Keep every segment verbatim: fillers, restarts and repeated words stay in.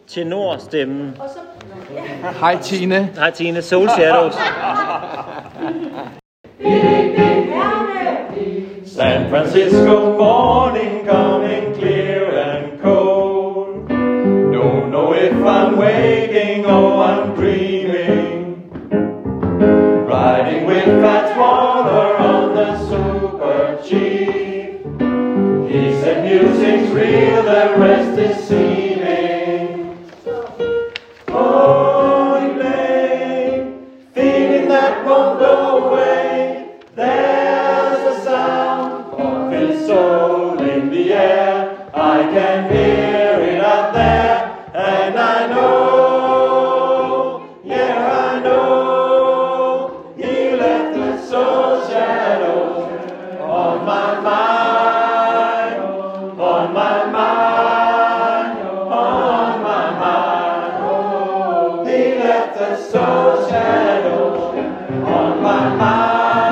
tenorstemmen. Og så... Ja. Hej Tine. Hej Tine, Soul Shadows. San Francisco morning coming clear and cold. Don't know if I'm waking or I'm dreaming. Riding with Fats Waller on the Super Chief. He said music's real, the rest is seeming. Holy Lake, feeling that won't go away. There's a sound of his soul in the air. I can hear it out there, and I know, yeah I know, he left the soul shadow on my mind, on my mind, on my mind. Oh, he left the soul shadow on my mind.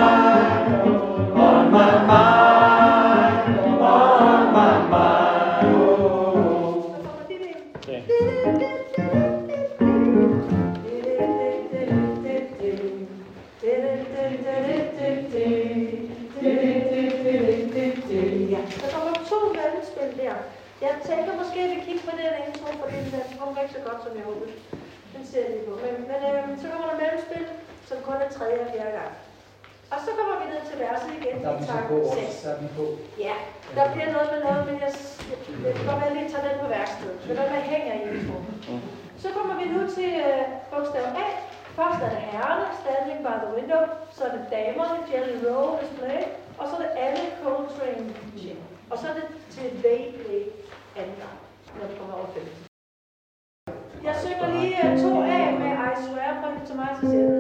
Jeg tænker måske, at vi kigger på den intro, for den kommer ikke så godt, som jeg håbede. Den ser jeg lige på. Men, men øh, så kommer der mellemspil, som kun er tredje og fjerde gang. Og så kommer vi ned til verset igen. Der er den så på også. Der er den på. Ja, der bliver noget med noget, men jeg, jeg kan godt være lige tage den på værkstedet. Men der hænger i intro. Så kommer vi nu til øh, bogstav A. Først er det herrerne, Standing by the Window. Så er det damerne, Jelly Roll Display. Og så er det alle Coltrane Gin. Og så er det til They Play anden gang, når det kommer over femten. Jeg synger lige to af med I Swear fra Thomas'